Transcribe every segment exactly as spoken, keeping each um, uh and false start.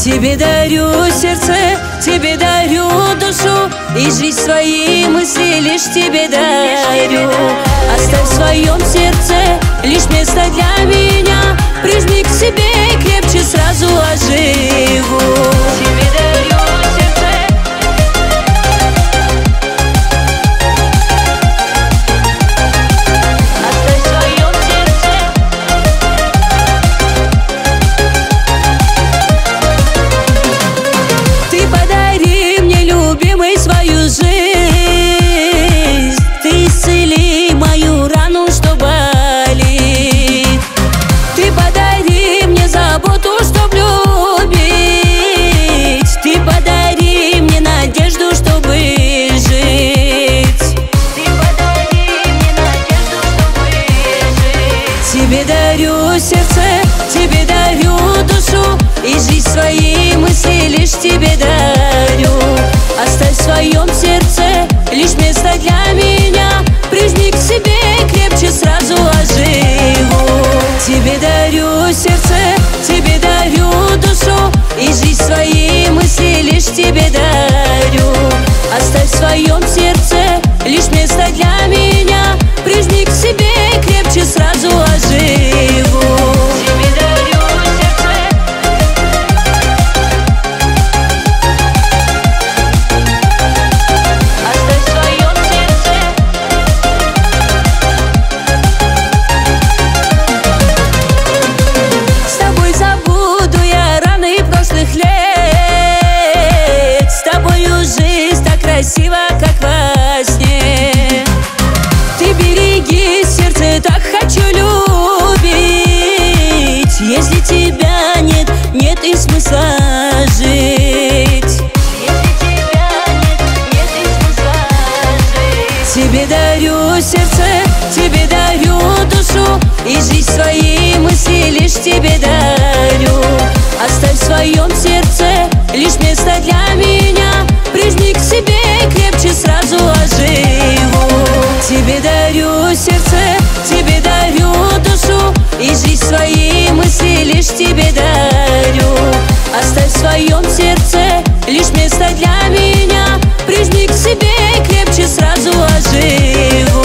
Тебе дарю сердце, тебе дарю душу, и жизнь свои мысли лишь тебе дарю. Оставь в своем сердце лишь место для меня, прижми к себе и крепче сразу оживу. Тебе дарю сердце, оставь в своем сердце. Ты подари мне, любимый, свою жизнь, ты исцели мою рану, что болит. Ты подари мне заботу, чтоб любить, ты подари мне надежду, чтобы жить. Ты подари мне надежду, чтобы жить. Тебе дарю сердце, тебе дарю душу, и жизнь свои мысли лишь тебе дарю. Оставь в своем сердце лишь место для меня, прижми к себе и крепче сразу оживу. Тебе дарю сердце, тебе дарю душу, и жизнь свои мысли лишь тебе дарю. Оставь в своем сердце лишь место для меня, прижми к себе и крепче сразу оживу. Тебе дарю сердце, оставь в своем сердце. С тобой забуду я раны прошлых лет, с тобою жизнь так красива, как во сне. Ты береги сердце, так хочу любить. Если тебя нет, нет и смысла жить. Если тебя нет, нет и смысла жить. Тебе дарю сердце, тебе дарю душу, и жизнь свои мысли лишь тебе дарю. Оставь в своем сердце лишь место для меня, прижми к себе и крепче сразу оживу. Тебе дарю сердце, тебе дарю душу, и жизнь свои мысли лишь тебе дарю. Оставь в своем сердце лишь место для меня, прижми к себе и крепче сразу оживу.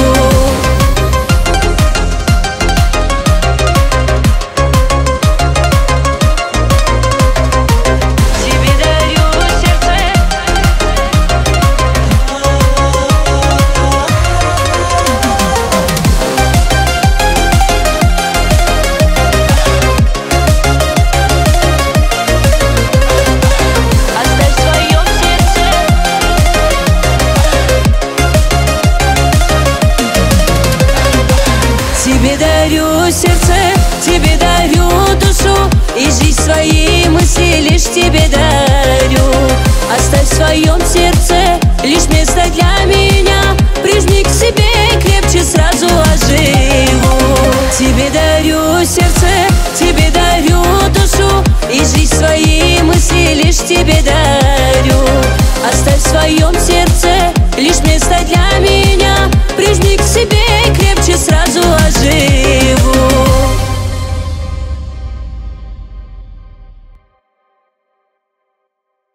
Тебе дарю сердце, тебе дарю душу, и жизнь свои мысли лишь тебе дарю. Оставь в своем сердце лишь место для меня, прижми к себе и крепче сразу оживу. Тебе дарю сердце, тебе дарю душу, и жизнь свои мысли лишь тебе дарю. Оставь в своем сердце лишь место для меня, прижми к себе и крепче сразу оживу.